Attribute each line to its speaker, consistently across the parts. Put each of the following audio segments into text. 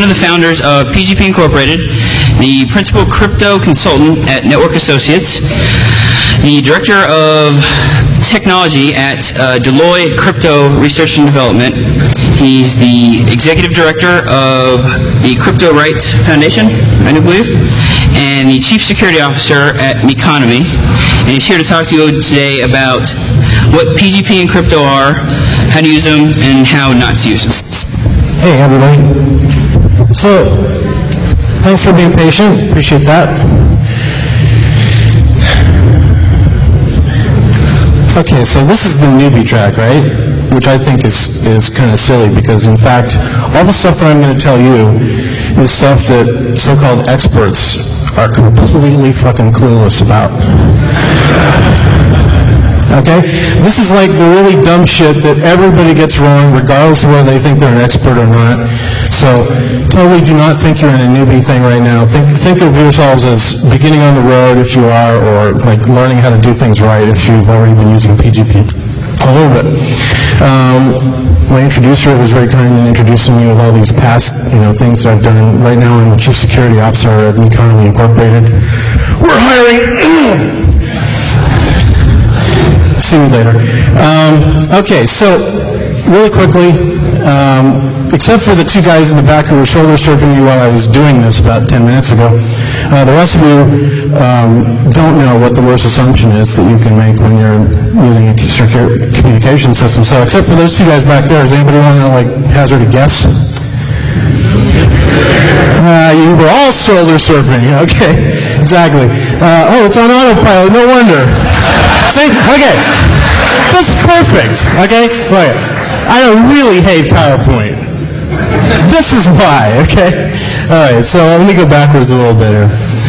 Speaker 1: of the founders of PGP Incorporated, the principal crypto consultant at Network Associates, the director of technology at Deloitte Crypto Research and Development. He's the executive director of the Crypto Rights Foundation, I do believe, and the chief security officer at Meconomy. And he's here to talk to you today about what PGP and crypto are, how to use them, and how not to use them.
Speaker 2: Hey, everybody. So, thanks for being patient. Appreciate that. Okay, so this is the newbie track, right? Which I think is kind of silly because, in fact, all the stuff that I'm going to tell you is stuff that so-called experts are completely fucking clueless about. Okay? This is like the really dumb shit that everybody gets wrong regardless of whether they think they're an expert or not. So totally do not think you're in a newbie thing right now. Think of yourselves as beginning on the road if you are, or like learning how to do things right if you've already been using PGP a little bit. My introducer was very kind in introducing me with all these past, things that I've done. Right now I'm the Chief Security Officer at Meconomy Incorporated. We're hiring. See you later. Okay, so really quickly, except for the two guys in the back who were shoulder surfing me while I was doing this about 10 minutes ago, the rest of you don't know what the worst assumption is that you can make when you're using a secure communication system. So except for those two guys back there, does anybody want to hazard a guess? You were all shoulder surfing. Okay, exactly. Oh, it's on autopilot. No wonder. See? Okay. That's perfect. Okay? Look, I really hate PowerPoint. This is why. Okay? All right. So let me go backwards a little bit here.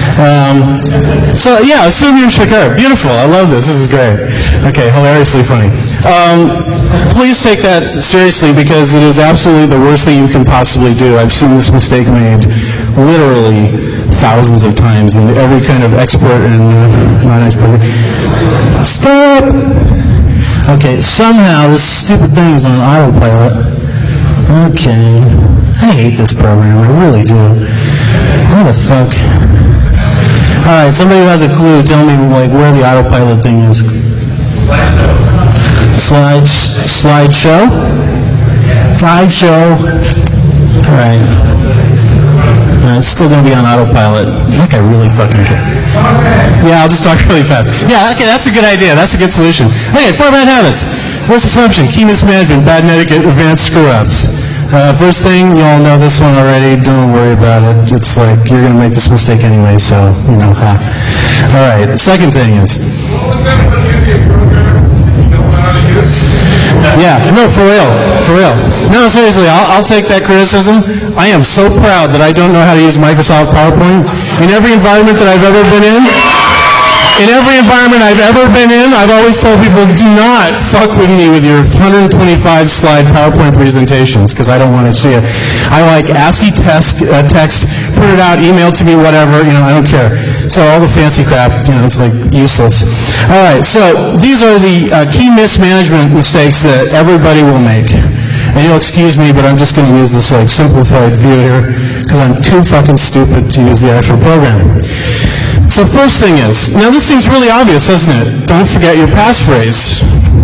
Speaker 2: So yeah, Suvyam Shakir. Beautiful. I love this. This is great. Okay, hilariously funny. Please take that seriously because it is absolutely the worst thing you can possibly do. I've seen this mistake made literally thousands of times in every kind of expert and non-expert. Stop! Okay, somehow this stupid thing is on autopilot. Okay. I hate this program. I really do. What the fuck? Alright, somebody who has a clue, tell me where the autopilot thing is. Slideshow? Slideshow. Alright. It's still going to be on autopilot. That guy really fucking care. Yeah, I'll just talk really fast. Yeah, okay, that's a good idea. That's a good solution. Okay, 4 bad habits. Worst assumption, key mismanagement, bad etiquette, advanced screw-ups. First thing, you all know this one already. Don't worry about it. It's like you're going to make this mistake anyway, so, ha. All right, the second thing is... Yeah, no, for real. No, seriously, I'll take that criticism. I am so proud that I don't know how to use Microsoft PowerPoint. In every environment that I've ever been in, I've always told people, do not fuck with me with your 125-slide PowerPoint presentations, because I don't want to see it. I like ASCII text, print it out, email to me, whatever, I don't care. So all the fancy crap, it's useless. All right, so these are the key mismanagement mistakes that everybody will make. And you'll excuse me, but I'm just going to use this simplified view here, because I'm too fucking stupid to use the actual program. So first thing is, now this seems really obvious, doesn't it? Don't forget your passphrase.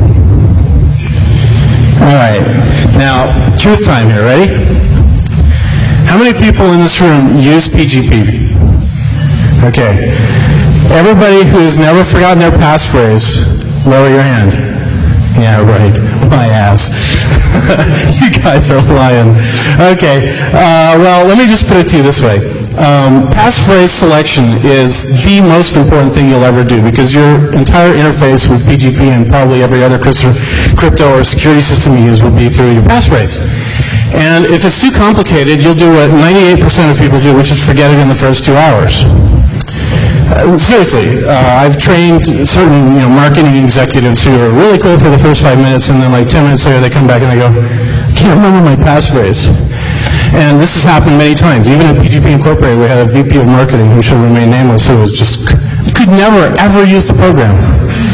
Speaker 2: All right, now truth time here, ready? How many people in this room use PGP? Okay. Everybody who's never forgotten their passphrase, lower your hand. Yeah, right. My ass. You guys are lying. Okay. Well, let me just put it to you this way. Passphrase selection is the most important thing you'll ever do because your entire interface with PGP and probably every other crypto or security system you use will be through your passphrase. And if it's too complicated, you'll do what 98% of people do, which is forget it in the first 2 hours. Seriously, I've trained certain marketing executives who are really cool for the first 5 minutes, and then 10 minutes later they come back and they go, I can't remember my passphrase. And this has happened many times. Even at PGP Incorporated, we had a VP of marketing who should remain nameless who was just could never, ever use the program.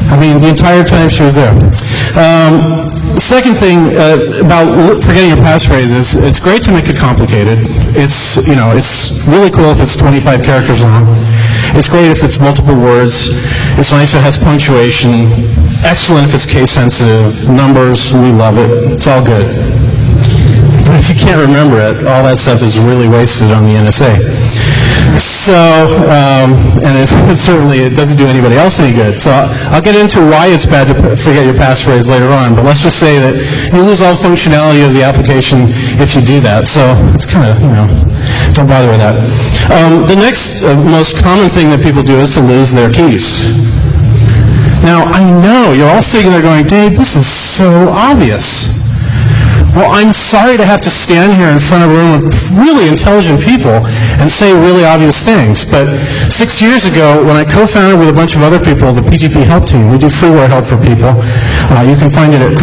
Speaker 2: I mean, the entire time she was there. The second thing about forgetting your passphrases, it's great to make it complicated. It's really cool if it's 25 characters long. It's great if it's multiple words. It's nice if it has punctuation. Excellent if it's case sensitive. Numbers, we love it. It's all good. But if you can't remember it, all that stuff is really wasted on the NSA. So, and it doesn't do anybody else any good. So I'll get into why it's bad to forget your passphrase later on, but let's just say that you lose all functionality of the application if you do that. So it's kind of, don't bother with that. The next most common thing that people do is to lose their keys. Now, I know you're all sitting there going, Dave, this is so obvious. Well, I'm sorry to have to stand here in front of a room of really intelligent people and say really obvious things, but 6 years ago, when I co-founded with a bunch of other people the PGP Help Team, we do freeware help for people. You can find it at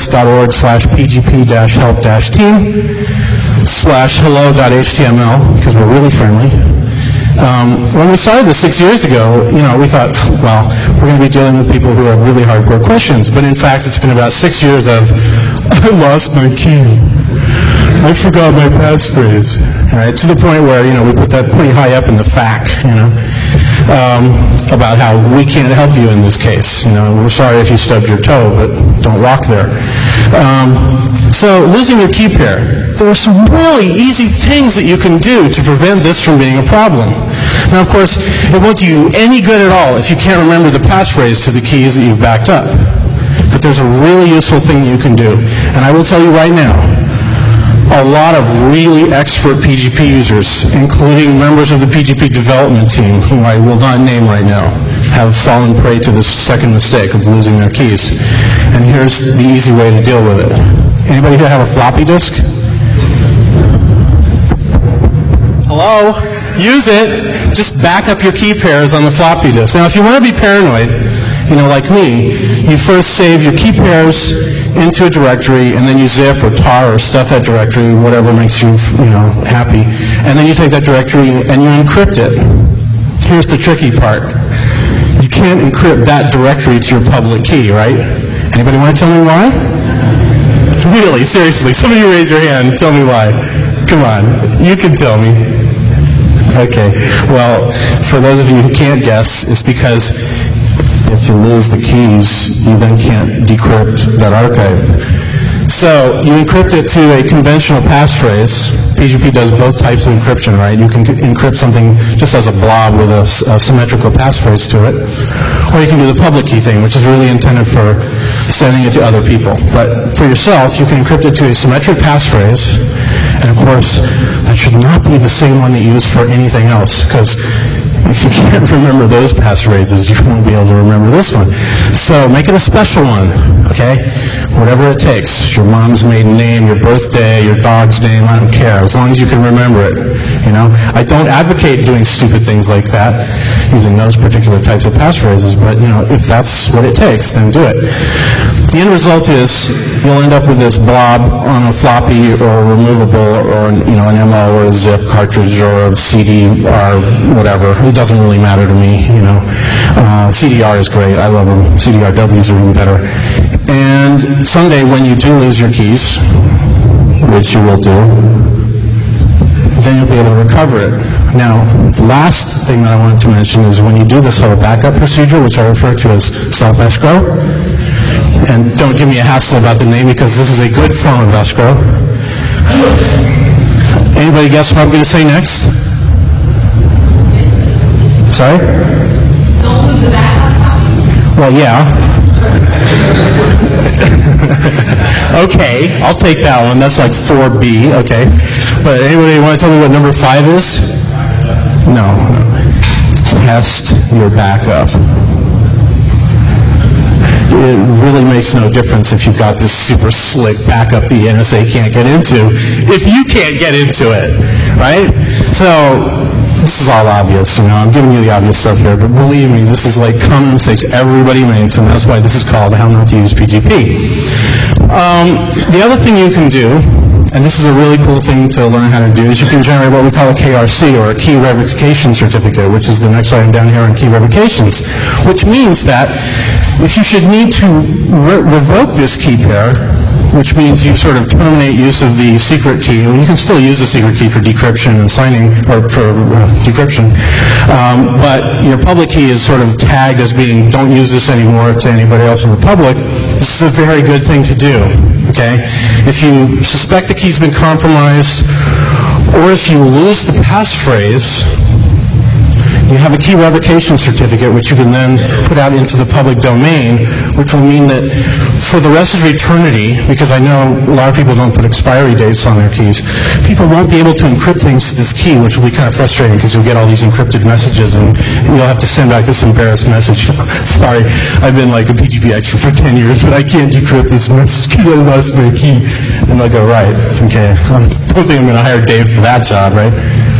Speaker 2: cryptorights.org/pgp-help-team/hello.html, because we're really friendly. When we started this 6 years ago, we thought, well, we're going to be dealing with people who have really hardcore questions. But in fact, it's been about 6 years of, I lost my key. I forgot my passphrase. Right? To the point where, we put that pretty high up in the FAQ, about how we can't help you in this case. We're sorry if you stubbed your toe, but don't walk there. So losing your key pair. There are some really easy things that you can do to prevent this from being a problem. Now, of course, it won't do you any good at all if you can't remember the passphrase to the keys that you've backed up. But there's a really useful thing that you can do. And I will tell you right now, a lot of really expert PGP users, including members of the PGP development team, whom I will not name right now, have fallen prey to this second mistake of losing their keys. And here's the easy way to deal with it. Anybody here have a floppy disk? Hello? Use it. Just back up your key pairs on the floppy disk. Now, if you want to be paranoid, like me, you first save your key pairs into a directory, and then you zip or tar or stuff that directory, whatever makes you, happy. And then you take that directory and you encrypt it. Here's the tricky part. You can't encrypt that directory to your public key, right? Anybody want to tell me why? Really, seriously, somebody raise your hand. Tell me why. Come on, you can tell me. Okay, well, for those of you who can't guess, it's because if you lose the keys, you then can't decrypt that archive. So you encrypt it to a conventional passphrase. PGP does both types of encryption, right? You can encrypt something just as a blob with a symmetrical passphrase to it. Or you can do the public key thing, which is really intended for sending it to other people. But for yourself, you can encrypt it to a symmetric passphrase. And of course, that should not be the same one that you use for anything else, because if you can't remember those passphrases, you won't be able to remember this one. So make it a special one, okay? Whatever it takes. Your mom's maiden name, your birthday, your dog's name, I don't care, as long as you can remember it, I don't advocate doing stupid things like that, using those particular types of passphrases, but, if that's what it takes, then do it. The end result is you'll end up with this blob on a floppy or removable or, an MO or a zip cartridge or a CD or whatever. It doesn't really matter to me, CDR is great. I love them. CDRWs are even better. And someday when you do lose your keys, which you will do, then you'll be able to recover it. Now, the last thing that I wanted to mention is when you do this whole backup procedure, which I refer to as self-escrow, and don't give me a hassle about the name because this is a good form of escrow. Anybody guess what I'm going to say next? Sorry?
Speaker 3: Don't lose the backup.
Speaker 2: Well, yeah. Okay, I'll take that one. That's like 4B, okay. But anybody want to tell me what number 5 is? No. Test your backup. It really makes no difference if you've got this super slick backup the NSA can't get into, if you can't get into it, right? So this is all obvious, I'm giving you the obvious stuff here, but believe me, this is like common mistakes everybody makes, and that's why this is called How Not to Use PGP. The other thing you can do, and this is a really cool thing to learn how to do, is you can generate what we call a KRC, or a Key Revocation Certificate, which is the next item down here on key revocations, which means that if you should need to revoke this key pair, which means you sort of terminate use of the secret key. Well, you can still use the secret key for decryption and signing, or for decryption, but your public key is sort of tagged as being, don't use this anymore to anybody else in the public. This is a very good thing to do, okay? If you suspect the key's been compromised, or if you lose the passphrase, you have a key revocation certificate, which you can then put out into the public domain, which will mean that for the rest of eternity, because I know a lot of people don't put expiry dates on their keys, people won't be able to encrypt things to this key, which will be kind of frustrating because you'll get all these encrypted messages and you'll have to send back this embarrassed message. Sorry, I've been like a PGP expert for 10 years, but I can't decrypt this message because I lost my key. And they'll go, right, okay. I don't think I'm going to hire Dave for that job, right?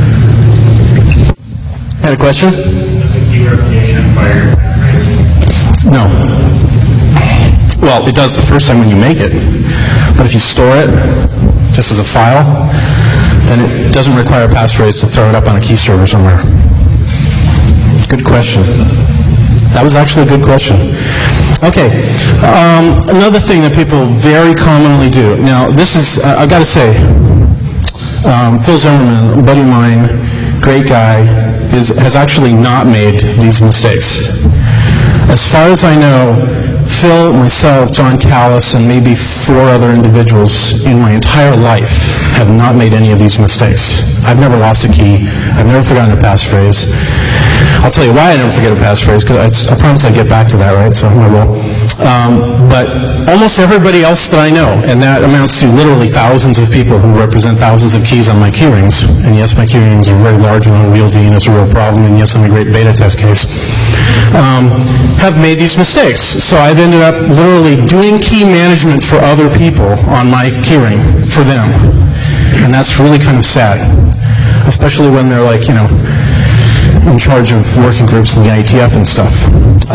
Speaker 2: Had a question?
Speaker 4: Does a key revocation require passphrase?
Speaker 2: No. Well, it does the first time when you make it, but if you store it just as a file, then it doesn't require a passphrase to throw it up on a key server somewhere. Good question. That was actually a good question. Okay. Another thing that people very commonly do. Now, this is, I've got to say, Phil Zimmerman, a buddy of mine, great guy, has actually not made these mistakes. As far as I know, Phil, myself, John Callis, and maybe 4 other individuals in my entire life have not made any of these mistakes. I've never lost a key. I've never forgotten a passphrase. I'll tell you why I never forget a passphrase, because I promise I'd get back to that, right? So I will. But almost everybody else that I know, and that amounts to literally thousands of people who represent thousands of keys on my key rings, and yes, my key rings are very large and unwieldy, and it's a real problem, and yes, I'm a great beta test case, have made these mistakes. So I've ended up literally doing key management for other people on my key ring, for them. And that's really kind of sad, especially when they're like, in charge of working groups in the IETF and stuff.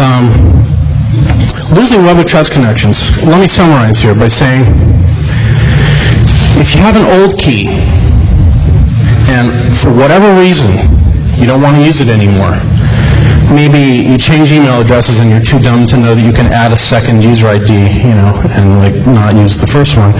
Speaker 2: Losing web of trust connections. Let me summarize here by saying, if you have an old key, and for whatever reason, you don't want to use it anymore, maybe you change email addresses and you're too dumb to know that you can add a second user ID, and not use the first one,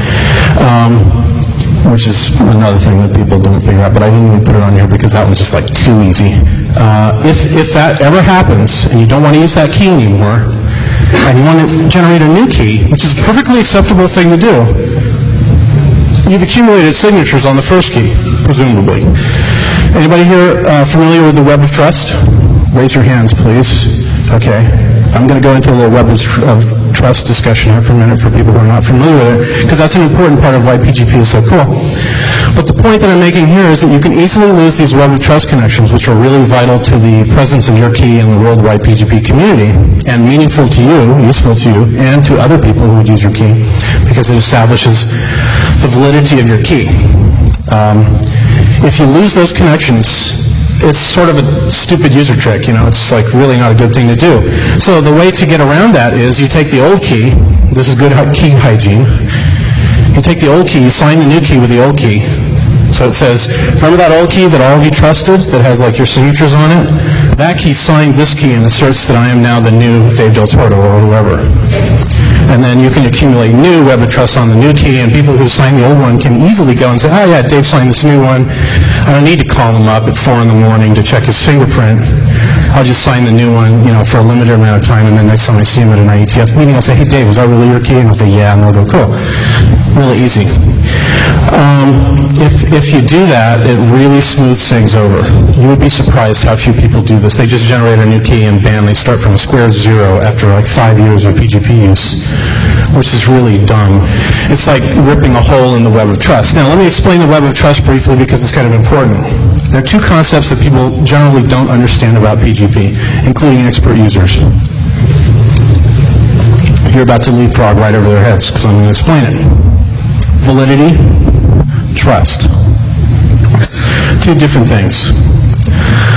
Speaker 2: which is another thing that people don't figure out, but I didn't even put it on here because that was just like too easy. If that ever happens and you don't want to use that key anymore, and you want to generate a new key, which is a perfectly acceptable thing to do, you've accumulated signatures on the first key, presumably. Anybody here familiar with the Web of Trust? Raise your hands, please. Okay. I'm going to go into a little Web of Trust discussion here for a minute for people who are not familiar with it, because that's an important part of why PGP is so cool. But the point that I'm making here is that you can easily lose these Web of Trust connections, which are really vital to the presence of your key in the worldwide PGP community, and meaningful to you, useful to you, and to other people who would use your key, because it establishes the validity of your key. If you lose those connections, it's sort of a stupid user trick, it's like really not a good thing to do. So the way to get around that is you take the old key, this is good key hygiene, you take the old key, you sign the new key with the old key. So it says, remember that old key that all of you trusted that has like your signatures on it? That key signed this key and asserts that I am now the new Dave Del Torto or whoever. And then you can accumulate new Web of Trust on the new key, and people who signed the old one can easily go and say, oh yeah, Dave signed this new one. I don't need to call him up at 4 in the morning to check his fingerprint. I'll just sign the new one, for a limited amount of time, and then next time I see him at an IETF meeting, I'll say, hey Dave, was that really your key? And I'll say, yeah, and they'll go, cool. Really easy. If you do that, it really smooths things over. You would be surprised how few people do this. They just generate a new key and bam, they start from a square zero after like 5 years of PGP use, which is really dumb. It's like ripping a hole in the Web of Trust. Now, let me explain the Web of Trust briefly because it's kind of important. There are 2 concepts that people generally don't understand about PGP, including expert users. You're about to leapfrog right over their heads because I'm going to explain it. Validity, trust. 2 different things.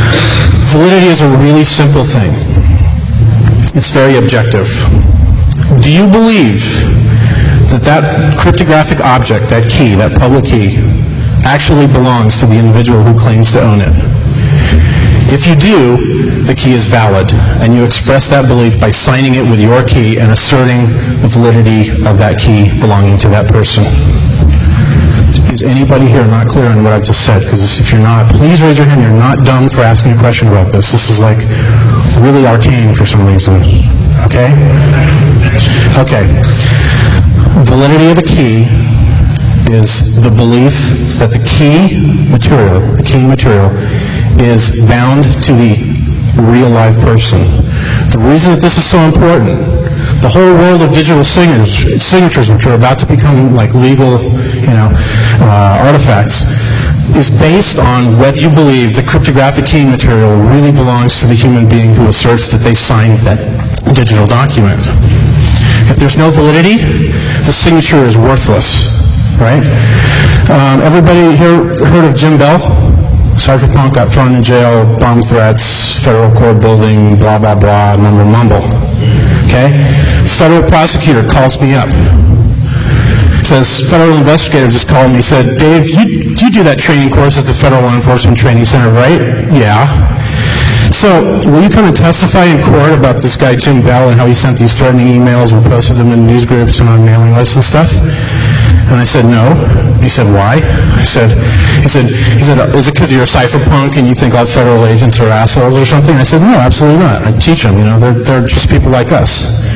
Speaker 2: Validity is a really simple thing. It's very objective. Do you believe that that cryptographic object, that key, that public key, actually belongs to the individual who claims to own it? If you do, the key is valid, and you express that belief by signing it with your key and asserting the validity of that key belonging to that person. Is anybody here not clear on what I've just said? Because if you're not, please raise your hand. You're not dumb for asking a question about this. This is like really arcane for some reason. Okay? Okay. Validity of a key is the belief that the key material is bound to the real live person. The reason that this is so important, the whole world of digital signatures, which are about to become like legal, artifacts, is based on whether you believe the cryptographic key material really belongs to the human being who asserts that they signed that digital document. If there's no validity, the signature is worthless, right? Everybody here heard of Jim Bell? Cypherpunk got thrown in jail, bomb threats, federal court building, blah, blah, blah, mumble. Okay? Federal prosecutor calls me up. Says, federal investigator just called me, said, Dave, you do that training course at the Federal Law Enforcement Training Center, right? Yeah. So, will you come and testify in court about this guy Jim Bell and how he sent these threatening emails and posted them in news groups and on mailing lists and stuff? And I said, no. He said, why? He said, is it because you're a cypherpunk and you think all federal agents are assholes or something? I said, no, absolutely not. I teach them, they're just people like us.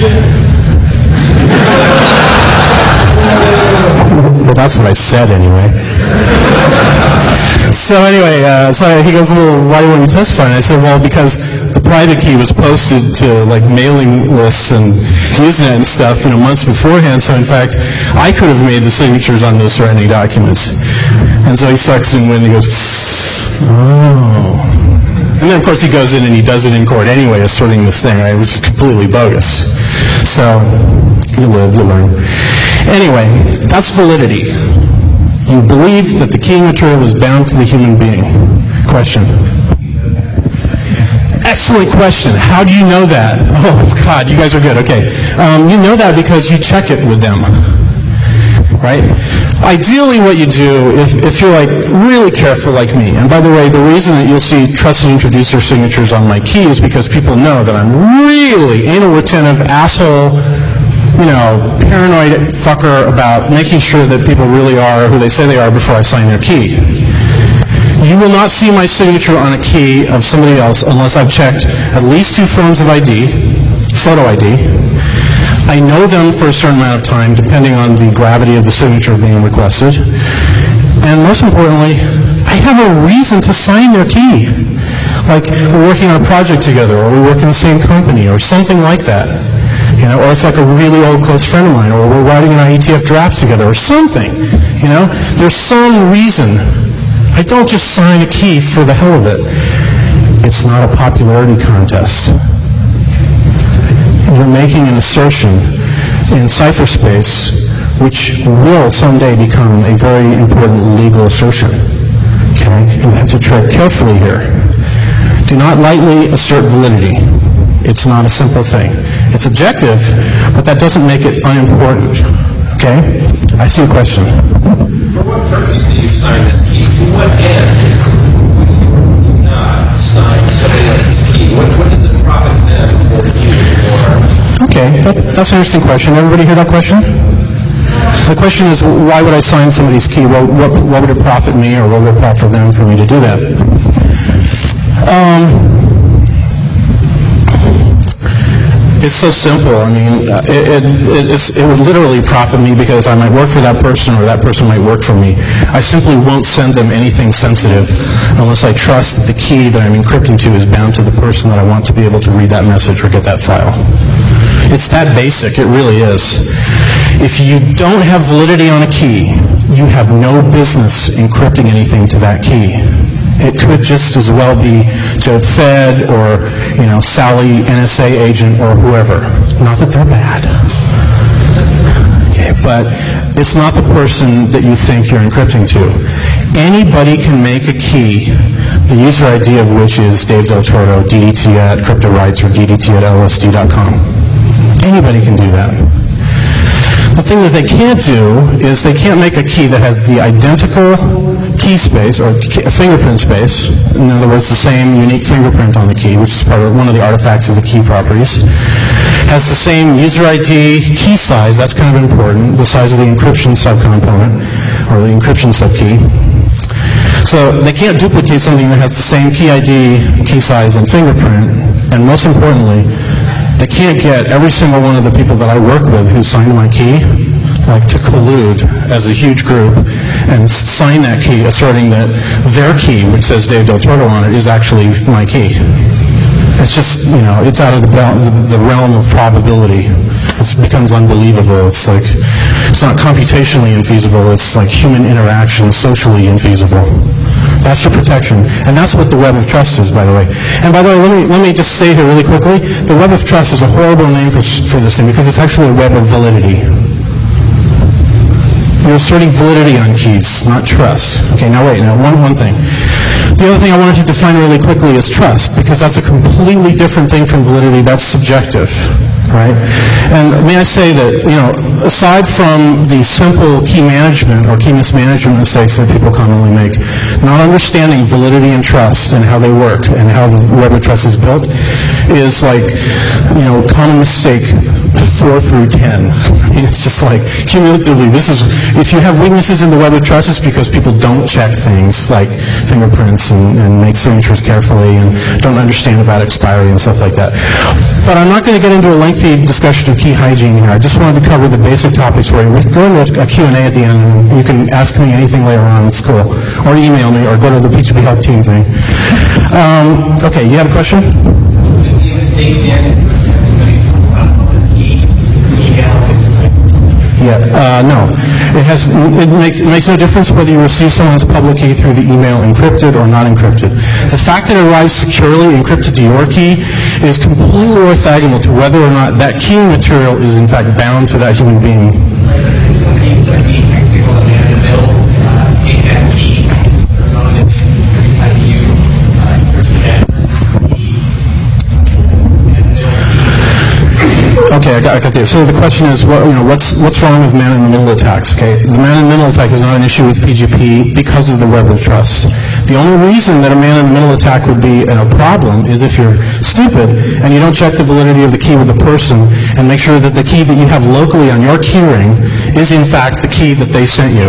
Speaker 2: Well, that's what I said anyway. So anyway, he goes, well, why won't you testify? And I said, well, because the private key was posted to like mailing lists and Usenet and stuff, months beforehand. So in fact, I could have made the signatures on those threatening documents. And so he sucks in wind and he goes, oh. And then of course he goes in and he does it in court anyway, asserting this thing, right, which is completely bogus. So you live, you learn. Anyway, that's validity. You believe that the key material is bound to the human being. Question. Excellent question. How do you know that? Oh, God, you guys are good. Okay. You know that because you check it with them. Right? Ideally, what you do, if you're like really careful like me, and by the way, the reason that you'll see trusted introducer signatures on my key is because people know that I'm really anal retentive, asshole, paranoid fucker about making sure that people really are who they say they are before I sign their key. You will not see my signature on a key of somebody else unless I've checked at least 2 forms of ID, photo ID. I know them for a certain amount of time, depending on the gravity of the signature being requested. And most importantly, I have a reason to sign their key. Like, we're working on a project together, or we work in the same company, or something like that. Or it's like a really old close friend of mine, or we're writing an IETF draft together, or something. There's some reason. I don't just sign a key for the hell of it. It's not a popularity contest. You're making an assertion in cypherspace which will someday become a very important legal assertion. Okay? You have to tread carefully here. Do not lightly assert validity. It's not a simple thing. It's objective, but that doesn't make it unimportant. Okay? I see a question.
Speaker 5: For what purpose do you sign this key? To what end would you not sign somebody else's key? What does it profit them or you?
Speaker 2: Okay, that's an interesting question. Everybody hear that question? The question is, why would I sign somebody's key? What would it profit me, or what would it profit them for me to do that? It's so simple. I mean, it would literally profit me because I might work for that person or that person might work for me. I simply won't send them anything sensitive unless I trust that the key that I'm encrypting to is bound to the person that I want to be able to read that message or get that file. It's that basic. It really is. If you don't have validity on a key, you have no business encrypting anything to that key. It could just as well be to Fed or, Sally, NSA agent, or whoever. Not that they're bad. Okay, but it's not the person that you think you're encrypting to. Anybody can make a key the user ID of which is Dave Del Toro, DDT at CryptoRights or DDT at LSD.com. Anybody can do that. The thing that they can't do is they can't make a key that has the identical key space or fingerprint space. In other words, the same unique fingerprint on the key, which is part of one of the artifacts of the key properties. Has the same user ID key size, that's kind of important, the size of the encryption subcomponent or the encryption subkey. So they can't duplicate something that has the same key ID, key size, and fingerprint. And most importantly, they can't get every single one of the people that I work with who signed my key, like to collude as a huge group and sign that key asserting that their key, which says Dave Del Toro on it, is actually my key. It's just, it's out of the realm of probability. It becomes unbelievable. It's like, it's not computationally infeasible, it's like human interaction, socially infeasible. That's your protection. And that's what the Web of Trust is, by the way. And by the way, let me just say here really quickly, the Web of Trust is a horrible name for this thing because it's actually a web of validity. You're asserting validity on keys, not trust. Okay, now wait, one thing. The other thing I wanted to define really quickly is trust, because that's a completely different thing from validity. That's subjective, right? And may I say that, aside from the simple key management or key mismanagement mistakes that people commonly make, not understanding validity and trust and how they work and how the Web of Trust is built is like, common mistake 4 through 10. It's just like, cumulatively, if you have weaknesses in the Web of Trust, it's because people don't check things like fingerprints and make signatures carefully and don't understand about expiry and stuff like that. But I'm not going to get into a lengthy discussion of key hygiene here. I just wanted to cover the basic topics where we can go into a Q&A at the end, and you can ask me anything later on in school, or email me, or go to the PHP Help Team thing. Okay, you had a question? No. It makes no difference whether you receive someone's public key through the email encrypted or not encrypted. The fact that it arrives securely encrypted to your key is completely orthogonal to whether or not that key material is in fact bound to that human being. Okay, I got this. So the question is, what's wrong with man-in-the-middle attacks? Okay, the man-in-the-middle attack is not an issue with PGP because of the Web of Trust. The only reason that a man-in-the-middle attack would be a problem is if you're stupid and you don't check the validity of the key with the person and make sure that the key that you have locally on your keyring is in fact the key that they sent you.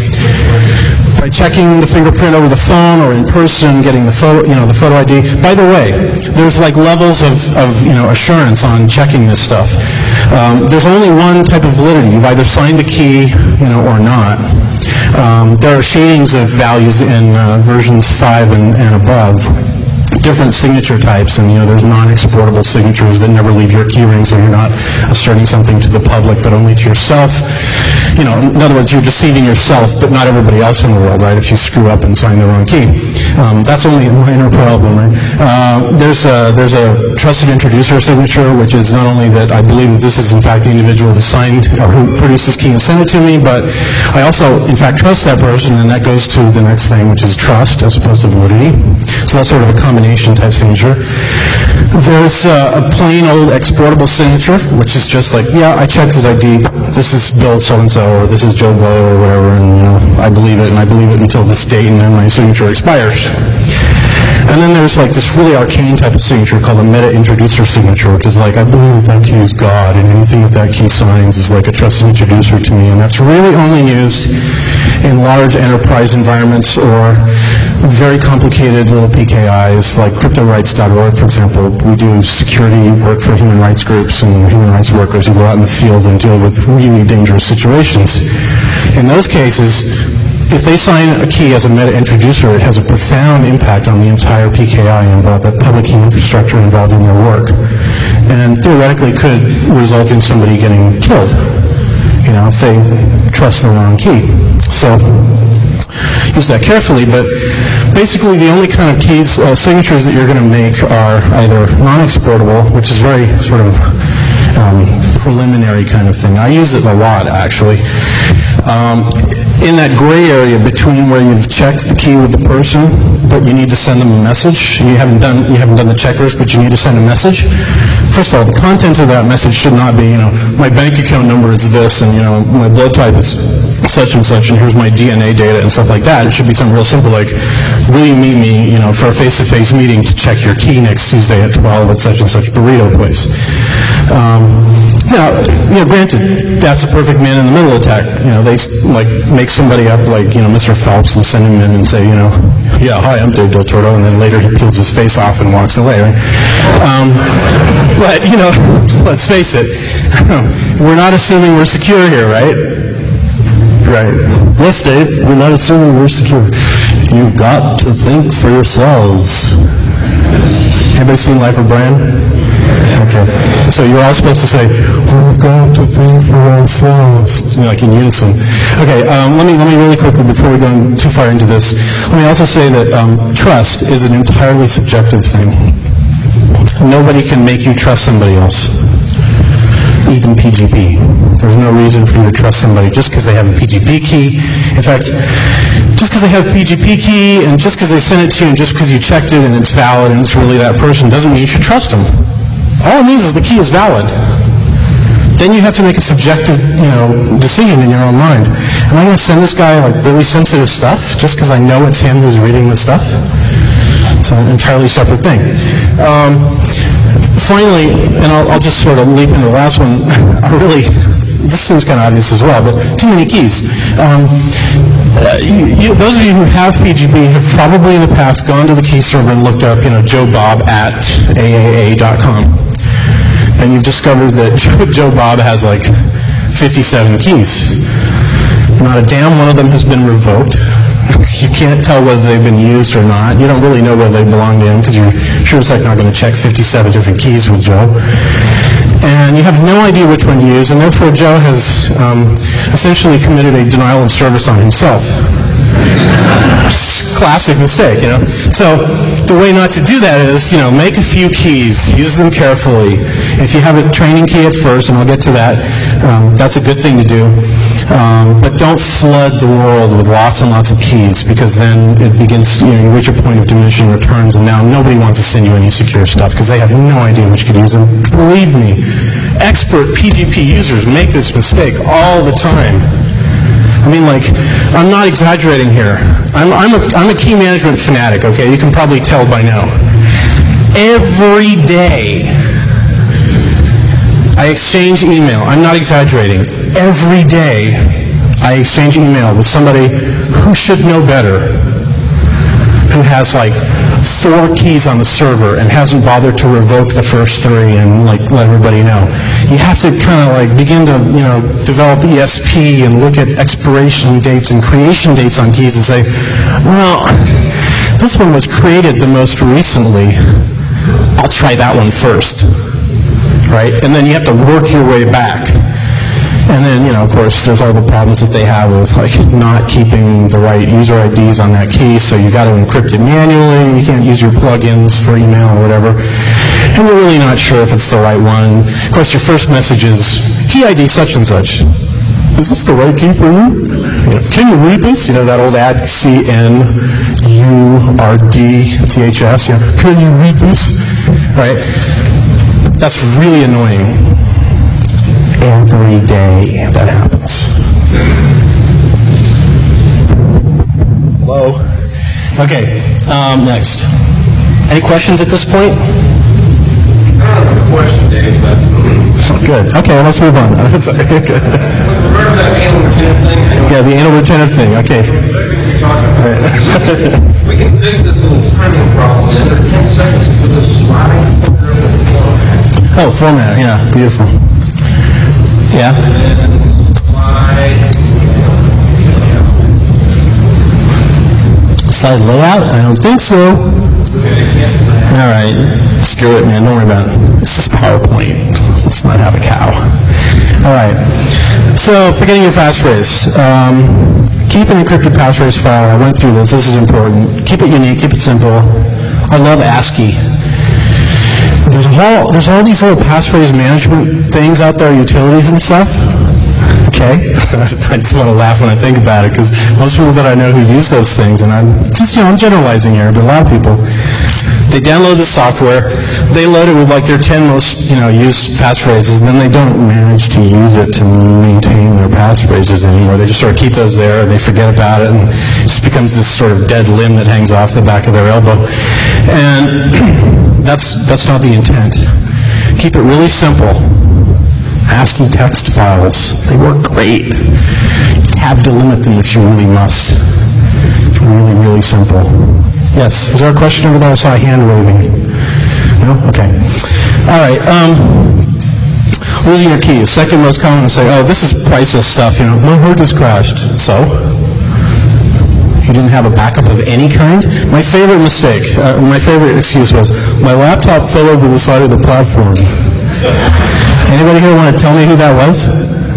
Speaker 2: By checking the fingerprint over the phone or in person, getting the photo ID. By the way, there's like levels of assurance on checking this stuff. There's only one type of validity. You've either signed the key, or not. There are shadings of values in versions 5 and above. Different signature types, and there's non-exportable signatures that never leave your keyring, so you're not asserting something to the public, but only to yourself. In other words, you're deceiving yourself, but not everybody else in the world, right? If you screw up and sign the wrong key, that's only a minor problem, right? There's a trusted introducer signature, which is not only that I believe that this is in fact the individual who signed or who produced this key and sent it to me, but I also in fact trust that person, and that goes to the next thing, which is trust as opposed to validity. So that's sort of a combination type signature. There's a plain old exportable signature, which is just like, yeah, I checked his ID. This is Bill so-and-so, or this is Joe Blow, or whatever, and I believe it, and I believe it until this date, and then my signature expires. And then there's like this really arcane type of signature called a meta-introducer signature, which is like, I believe that key is God, and anything that that key signs is like a trusted introducer to me, and that's really only used in large enterprise environments or very complicated little PKIs, like CryptoRights.org, for example. We do security work for human rights groups and human rights workers who go out in the field and deal with really dangerous situations. In those cases, if they sign a key as a meta-introducer, it has a profound impact on the entire PKI involved, that public key infrastructure involved in their work, and theoretically could result in somebody getting killed, if they trust the wrong key. So use that carefully, but basically the only kind of keys, signatures that you're going to make are either non-exportable, which is very sort of preliminary kind of thing. I use it a lot, actually. In that gray area between where you've checked the key with the person, but you need to send them a message. You haven't done the checkers, but you need to send a message. First of all, the content of that message should not be, my bank account number is this, and my blood type is such and such, and here's my DNA data and stuff like that. It should be something real simple like, will you meet me, for a face-to-face meeting to check your key next Tuesday at 12 at such and such burrito place. Now, granted, that's a perfect man-in-the-middle attack. They make somebody up like, Mr. Phelps and send him in and say, yeah, hi, I'm Dave Del Torto, and then later he peels his face off and walks away, right? But, let's face it, we're not assuming we're secure here, right? Right. Yes, Dave, we're not assuming we're secure. You've got to think for yourselves. Anybody seen Life of Brian? Okay. So you're all supposed to say, we've got to think for ourselves, like in unison. Okay, let me really quickly, before we go too far into this, let me also say that trust is an entirely subjective thing. Nobody can make you trust somebody else. Even PGP. There's no reason for you to trust somebody just because they have a PGP key. In fact, just because they have a PGP key and just because they sent it to you and just because you checked it and it's valid and it's really that person doesn't mean you should trust them. All it means is the key is valid. Then you have to make a subjective, decision in your own mind. Am I going to send this guy really sensitive stuff just because I know it's him who's reading the stuff? It's an entirely separate thing. Finally, and I'll just sort of leap into the last one, this seems kind of obvious as well, but too many keys. Those of you who have PGP have probably in the past gone to the key server and looked up, Joe Bob at AAA.com. And you've discovered that Joe Bob has 57 keys. Not a damn one of them has been revoked. You can't tell whether they've been used or not. You don't really know whether they belong to him because you're sure as heck not going to check 57 different keys with Joe. And you have no idea which one to use, and therefore Joe has essentially committed a denial of service on himself. Classic mistake, So the way not to do that is, make a few keys, use them carefully. If you have a training key at first, and I'll get to that, that's a good thing to do. But don't flood the world with lots and lots of keys, because then it begins, you reach a point of diminishing returns, and now nobody wants to send you any secure stuff because they have no idea which could use them. Believe me, expert PGP users make this mistake all the time. I mean, I'm not exaggerating here. I'm a key management fanatic, okay? You can probably tell by now. Every day, I exchange email. I'm not exaggerating. Every day, I exchange email with somebody who should know better, who has 4 keys on the server and hasn't bothered to revoke the first 3 and let everybody know. You have to kind of begin to develop ESP and look at expiration dates and creation dates on keys and say, well, this one was created the most recently. I'll try that one first, right? And then you have to work your way back. And then, of course, there's all the problems that they have with, not keeping the right user IDs on that key, so you got to encrypt it manually, you can't use your plugins for email or whatever, and you're really not sure if it's the right one. Of course, your first message is, key ID such and such. Is this the right key for you? Can you read this? That old ad, CNURDTHS, can you read this? Right? That's really annoying. Every day that happens. Hello? Okay, next. Any questions at this point?
Speaker 5: I don't have a question, Dave, but...
Speaker 2: Good. Okay, let's move on.
Speaker 5: Remember that anal retentive thing?
Speaker 2: Yeah, the anal retentive thing. Okay.
Speaker 5: Right. We can fix this little timing problem in under 10 seconds with a slide.
Speaker 2: Oh, format. Yeah, beautiful. Yeah. Slide layout? I don't think so. All right. Screw it, man. Don't worry about it. This is PowerPoint. Let's not have a cow. All right. So, forgetting your passphrase. Keep an encrypted passphrase file. I went through this. This is important. Keep it unique. Keep it simple. I love ASCII. There's all these little passphrase management things out there, utilities and stuff. Okay? I just want to laugh when I think about it, because most people that I know who use those things, and I'm generalizing here, but a lot of people, they download the software, they load it with like their 10 most, used passphrases, and then they don't manage to use it to maintain their passphrases anymore. They just sort of keep those there, and they forget about it, and it just becomes this sort of dead limb that hangs off the back of their elbow. And that's not the intent. Keep it really simple. ASCII text files, they work great. Tab delimit them if you really must. Really, really simple. Yes, is there a question over there? I saw a hand waving. No? Okay. All right. Losing your keys. Second most common to say, oh, this is priceless stuff. My hard disk crashed. So? You didn't have a backup of any kind? My favorite mistake, my favorite excuse was, my laptop fell over the side of the platform. Anybody here want to tell me who that was?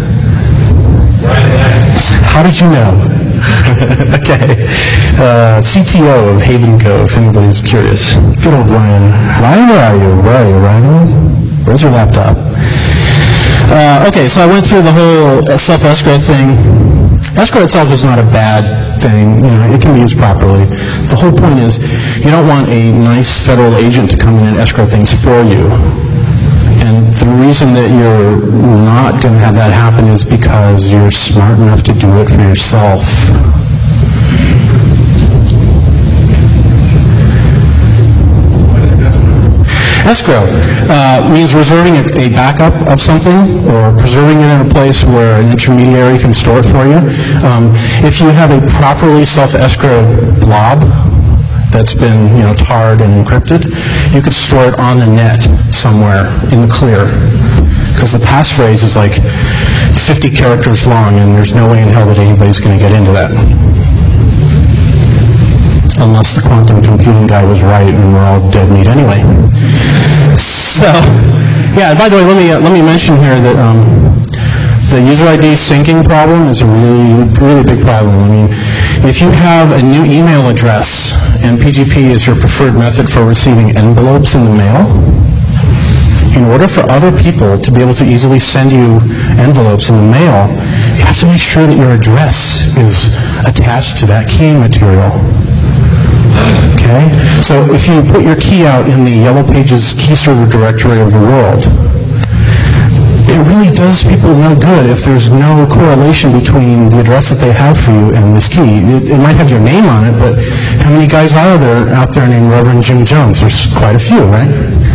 Speaker 2: How did you know? Okay. CTO of Haven Co, if anybody's curious. Good old Ryan. Ryan, where are you? Where are you, Ryan? Where's your laptop? Okay, so I went through the whole self-escrow thing. Escrow itself is not a bad thing. It can be used properly. The whole point is you don't want a nice federal agent to come in and escrow things for you. And the reason that you're not going to have that happen is because you're smart enough to do it for yourself. Escrow means reserving a backup of something or preserving it in a place where an intermediary can store it for you. If you have a properly self-escrowed blob that's been tarred and encrypted, you could store it on the net somewhere in the clear, because the passphrase is like 50 characters long, and there's no way in hell that anybody's going to get into that. Unless the quantum computing guy was right and we're all dead meat anyway. So, yeah, and by the way, let me mention here that the user ID syncing problem is a really, really big problem. I mean, if you have a new email address and PGP is your preferred method for receiving envelopes in the mail, in order for other people to be able to easily send you envelopes in the mail, you have to make sure that your address is attached to that keying material. Okay? So if you put your key out in the Yellow Pages key server directory of the world, it really does people no good if there's no correlation between the address that they have for you and this key. It might have your name on it, but how many guys are there out there named Reverend Jim Jones? There's quite a few, right?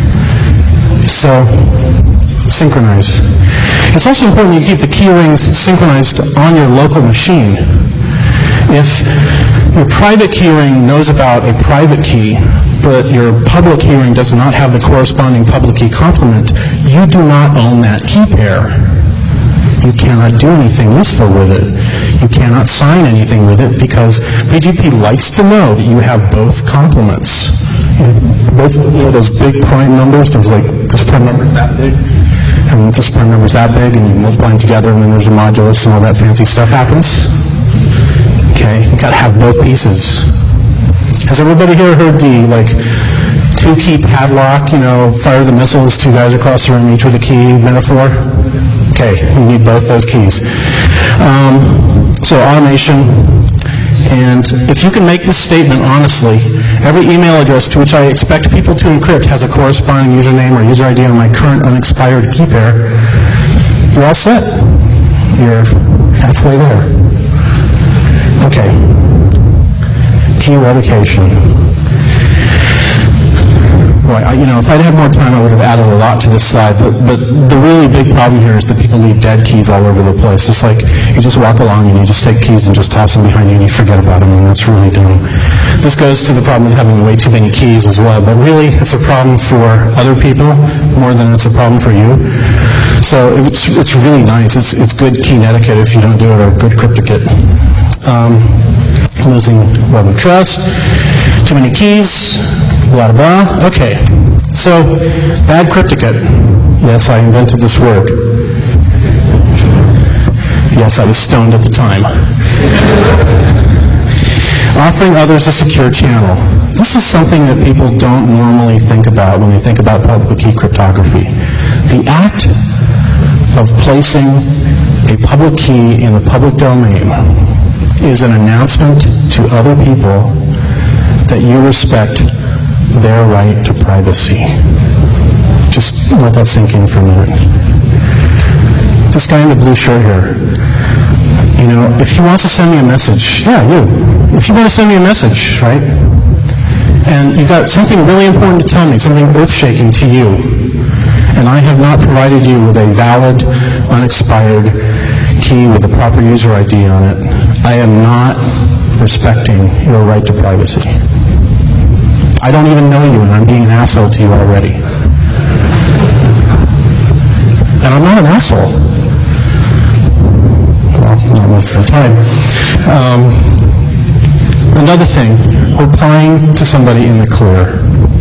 Speaker 2: So, synchronize. It's also important that you keep the key rings synchronized on your local machine. If your private keyring knows about a private key, but your public keyring does not have the corresponding public key complement, you do not own that key pair. You cannot do anything useful with it. You cannot sign anything with it because PGP likes to know that you have both complements. Both, those big prime numbers, there's like this prime number is that big, and this prime number is that big, and you multiply them together, and then there's a modulus, and all that fancy stuff happens. Okay, you gotta have both pieces. Has everybody here heard the two-key padlock, fire the missiles, two guys across the room, each with a key metaphor? Okay, you need both those keys. So automation, and if you can make this statement honestly, every email address to which I expect people to encrypt has a corresponding username or user ID on my current unexpired key pair, you're all set. You're halfway there. Okay. Key revocation. Boy, if I'd had more time, I would have added a lot to this slide, but the really big problem here is that people leave dead keys all over the place. It's like you just walk along and you just take keys and just toss them behind you and you forget about them, and that's really dumb. This goes to the problem of having way too many keys as well, but really it's a problem for other people more than it's a problem for you. So it's really nice. It's good key etiquette if you don't do it, or good crypticate. Losing web of trust, too many keys, blah, blah, blah. Okay, so bad crypticate. Yes, I invented this word. Yes, I was stoned at the time. Offering others a secure channel. This is something that people don't normally think about when they think about public key cryptography. The act of placing A public key in the public domain is an announcement to other people that you respect their right to privacy. Just let that sink in for a minute. This guy in the blue shirt here, if he wants to send me a message, if you want to send me a message, right, and you've got something really important to tell me, something earth-shaking to you, and I have not provided you with a valid, unexpired key with a proper user ID on it, I am not respecting your right to privacy. I don't even know you, and I'm being an asshole to you already. And I'm not an asshole. Well, not most of the time. Another thing, replying to somebody in the clear.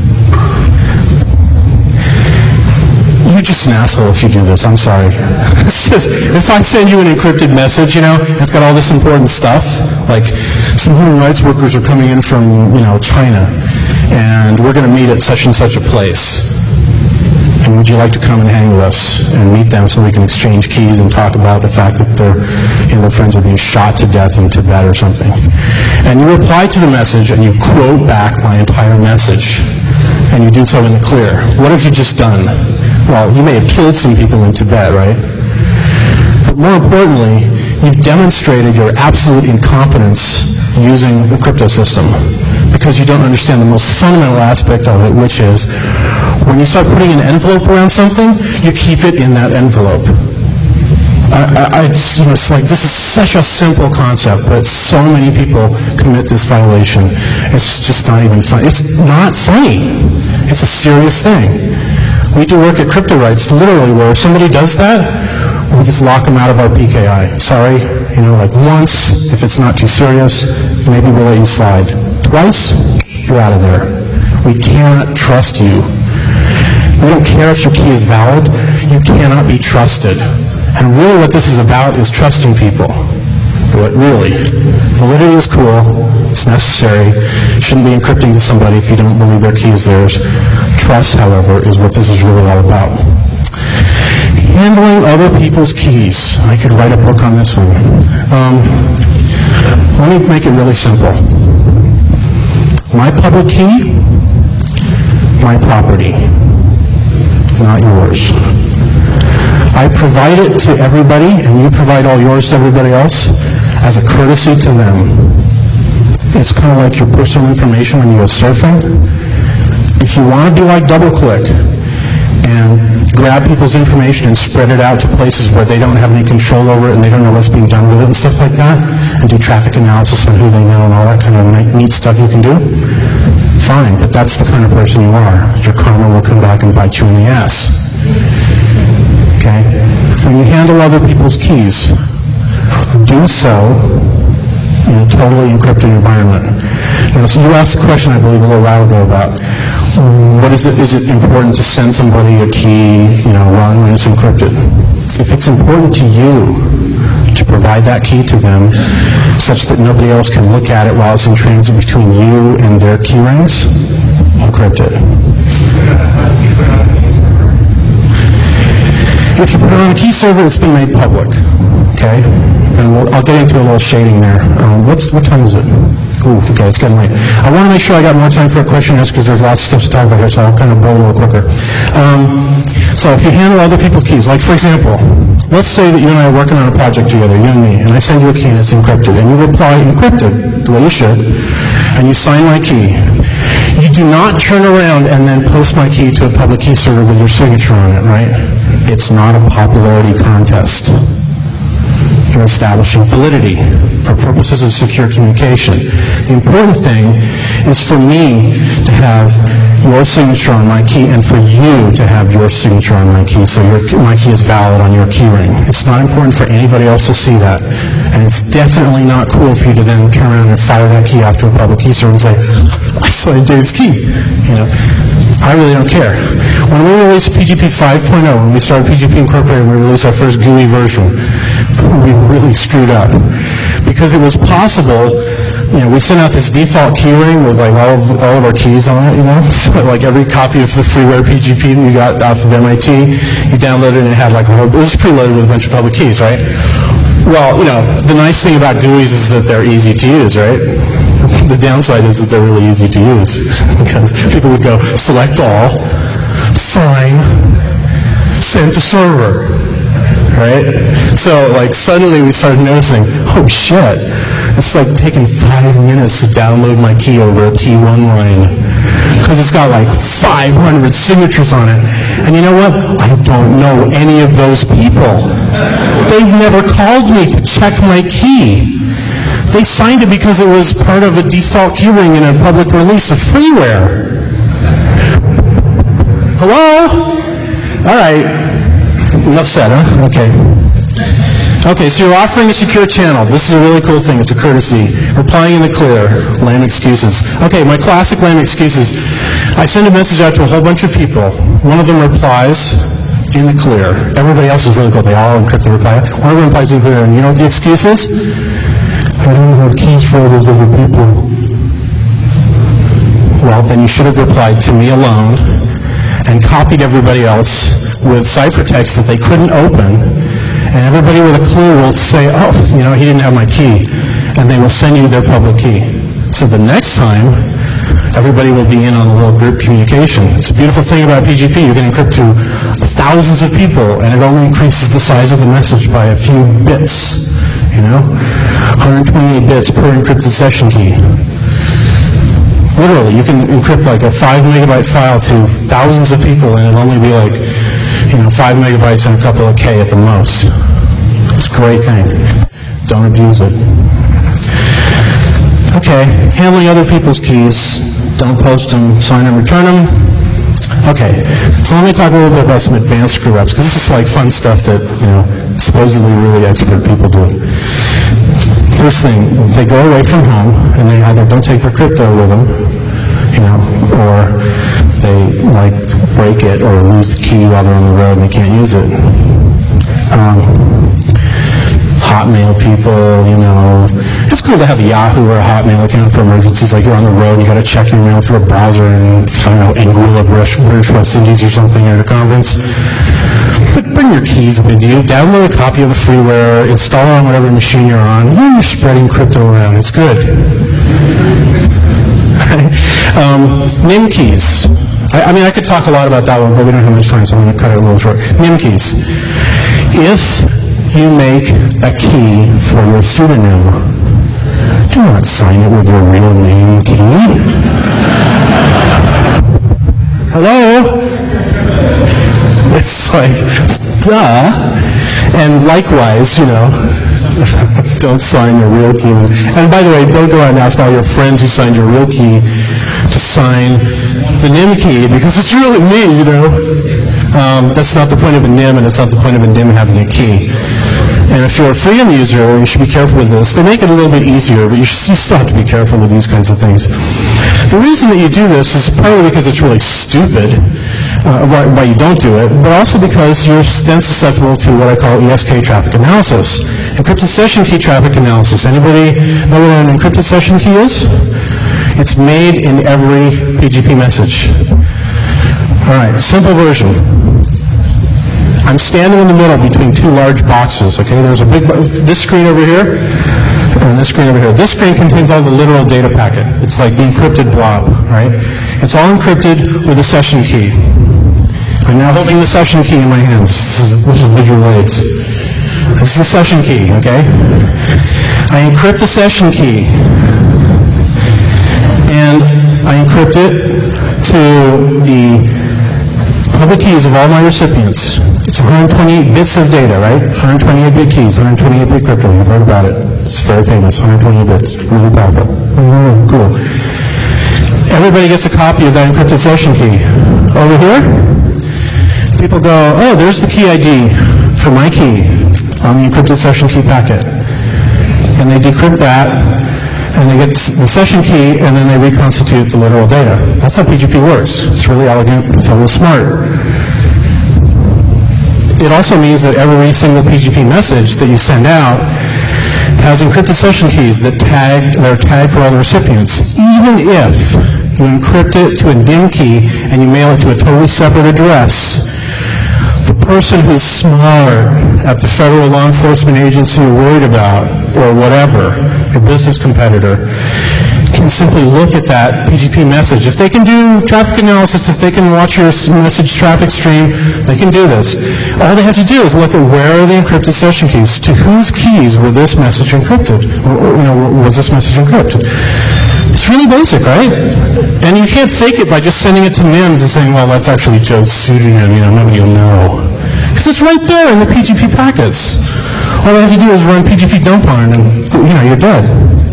Speaker 2: You're just an asshole if you do this, I'm sorry. It's just, if I send you an encrypted message, it's got all this important stuff, like some human rights workers are coming in from, China, and we're going to meet at such and such a place. And would you like to come and hang with us and meet them so we can exchange keys and talk about the fact that their friends are being shot to death in Tibet or something? And you reply to the message and you quote back my entire message. And you do so in the clear. What have you just done? Well, you may have killed some people in Tibet, right? But more importantly, you've demonstrated your absolute incompetence using the crypto system, because you don't understand the most fundamental aspect of it, which is when you start putting an envelope around something, you keep it in that envelope. It's like, this is such a simple concept, but so many people commit this violation. It's just not even funny. It's not funny. It's a serious thing. We do work at Crypto Rights, literally, where if somebody does that, we just lock them out of our PKI. Sorry, like once, if it's not too serious, maybe we'll let you slide. Twice, you're out of there. We cannot trust you. We don't care if your key is valid. You cannot be trusted. And really what this is about is trusting people. But really, validity is cool. It's necessary. Shouldn't be encrypting to somebody if you don't believe their key is theirs. Trust, however, is what this is really all about. Handling other people's keys. I could write a book on this one. Let me make it really simple. My public key, my property, not yours. I provide it to everybody, and you provide all yours to everybody else as a courtesy to them. It's kind of like your personal information when you go surfing. If you want to be like DoubleClick and grab people's information and spread it out to places where they don't have any control over it and they don't know what's being done with it and stuff like that, and do traffic analysis on who they know and all that kind of neat stuff you can do, fine, but that's the kind of person you are. Your karma will come back and bite you in the ass. Okay? When you handle other people's keys, do so in a totally encrypted environment. Now, so you asked a question, I believe, a little while ago about what is it? Is it important to send somebody a key, when it's encrypted? If it's important to you to provide that key to them such that nobody else can look at it while it's in transit between you and their key rings, encrypt it. If you put it on a key server, it's been made public. Okay? And I'll get into a little shading there. What time is it? Ooh, okay, it's getting late. I want to make sure I got more time for a question and answer because there's lots of stuff to talk about here, so I'll kind of blow a little quicker. So if you handle other people's keys, like for example, let's say that you and I are working on a project together, you and me, and I send you a key and it's encrypted, and you reply encrypted, the way you should, and you sign my key. You do not turn around and then post my key to a public key server with your signature on it, right? It's not a popularity contest. You're establishing validity for purposes of secure communication. The important thing is for me to have your signature on my key and for you to have your signature on my key so my key is valid on your key ring. It's not important for anybody else to see that. And it's definitely not cool for you to then turn around and fire that key off to a public key server and say, I signed Dave's key. I really don't care. When we released PGP 5.0, when we started PGP Incorporated, we released our first GUI version, we really screwed up. Because it was possible we sent out this default key ring with like all of our keys on it, So like every copy of the freeware PGP that you got off of MIT, you downloaded and it had like it was preloaded with a bunch of public keys, right? Well, the nice thing about GUIs is that they're easy to use, right? The downside is that they're really easy to use because people would go select all, sign, send to server. Right? So, like, suddenly we started noticing, oh shit, it's like taking 5 minutes to download my key over a T1 line. Because it's got like 500 signatures on it. And you know what? I don't know any of those people. They've never called me to check my key. They signed it because it was part of a default key ring in a public release of freeware. Hello? All right. Enough said, huh? Okay. Okay, so you're offering a secure channel. This is a really cool thing. It's a courtesy. Replying in the clear. Lame excuses. Okay, my classic lame excuses. I send a message out to a whole bunch of people. One of them replies in the clear. Everybody else is really cool. They all encrypt the reply. One of them replies in the clear. And you know what the excuse is? I don't have keys for all those other people. Well, then you should have replied to me alone and copied everybody else with ciphertext that they couldn't open, and everybody with a clue will say, oh, he didn't have my key, and they will send you their public key. So the next time, everybody will be in on a little group communication. It's a beautiful thing about PGP. You can encrypt to thousands of people, and it only increases the size of the message by a few bits, 128 bits per encrypted session key. Literally, you can encrypt like a 5 megabyte file to thousands of people, and it'll only be like 5 megabytes and a couple of K at the most. It's a great thing. Don't abuse it. Okay, handling other people's keys. Don't post them, sign them, return them. Okay, so let me talk a little bit about some advanced screw-ups, because this is like fun stuff that, supposedly really expert people do. First thing, they go away from home, and they either don't take their crypto with them, or they break it or lose the key while they're on the road and they can't use it. Hotmail people, it's cool to have a Yahoo or a Hotmail account for emergencies. Like you're on the road, you got to check your mail through a browser in, Anguilla, British West Indies or something at a conference. But bring your keys with you. Download a copy of the freeware. Install it on whatever machine you're on. You're spreading crypto around. It's good. NIM keys. I could talk a lot about that one, but we don't have much time, so I'm going to cut it a little short. NIM keys. If you make a key for your pseudonym, do not sign it with your real name key. Hello? It's like, duh. And likewise, don't sign your real key. And by the way, don't go out and ask all your friends who signed your real key to sign the NIM key, because it's really me, That's not the point of a NIM, and it's not the point of a NIM having a key. And if you're a Freedom user, you should be careful with this. They make it a little bit easier, but you still have to be careful with these kinds of things. The reason that you do this is partly because it's really stupid, why you don't do it, but also because you're then susceptible to what I call ESK traffic analysis. Encrypted session key traffic analysis. Anybody know what an encrypted session key is? It's made in every PGP message. All right, simple version. I'm standing in the middle between two large boxes, okay? There's a big, this screen over here, and this screen over here. This screen contains all the literal data packet. It's like the encrypted blob, right? It's all encrypted with a session key. I'm now holding the session key in my hands. This is visual aids. This is the session key, okay? I encrypt the session key. And I encrypt it to the public keys of all my recipients. It's 128 bits of data, right? 128-bit keys, 128-bit crypto. You've heard about it. It's very famous, 128 bits. Really powerful. Really cool. Everybody gets a copy of that encrypted session key. Over here, people go, oh, there's the key ID for my key on the encrypted session key packet. And they decrypt that, and they get the session key, and then they reconstitute the literal data. That's how PGP works. It's really elegant, filled with smart. It also means that every single PGP message that you send out has encrypted session keys that are tagged for all the recipients. Even if you encrypt it to a DIM key and you mail it to a totally separate address, the person who's smart at the federal law enforcement agency you're worried about, or whatever, your business competitor, can simply look at that PGP message. If they can do traffic analysis, if they can watch your message traffic stream, they can do this. All they have to do is look at where are the encrypted session keys, to whose keys were this message encrypted, or was this message encrypted. It's really basic, right? And you can't fake it by just sending it to MIMS and saying, well, that's actually Joe's pseudonym, nobody will know. Because it's right there in the PGP packets. All I have to do is run PGP dump on it and, you're dead.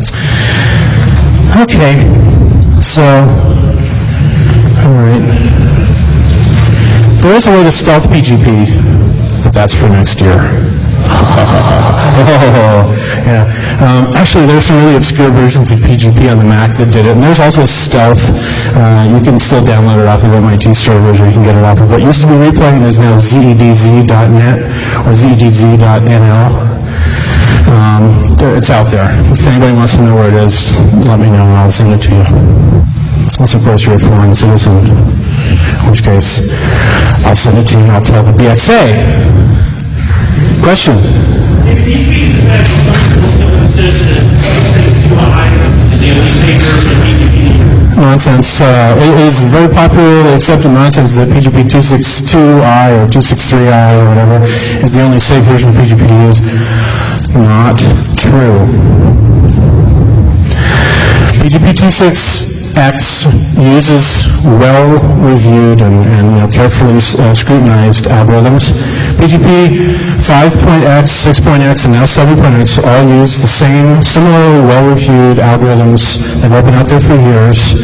Speaker 2: Okay, so, all right. There is a way to stealth PGP, but that's for next year. Yeah. Actually, there's some really obscure versions of PGP on the Mac that did it, and there's also stealth. You can still download it off of MIT servers, or you can get it off of what used to be Replay and is now zedz.net or zedz.nl. It's out there. If anybody wants to know where it is, let me know and I'll send it to you. Unless, of course, you're a foreign citizen, in which case I'll send it to you and I'll tell the BXA. Question?
Speaker 4: If these features have some citizen, is the only safe version of PGP?
Speaker 2: Nonsense. It is very popularly accepted nonsense that PGP 262i or 263i or whatever is the only safe version of PGP to use. Not true. PGP 26x uses well-reviewed and carefully scrutinized algorithms. PGP 5.x, 6.x, and now 7.x all use the same, similarly well-reviewed algorithms. They've all been out there for years.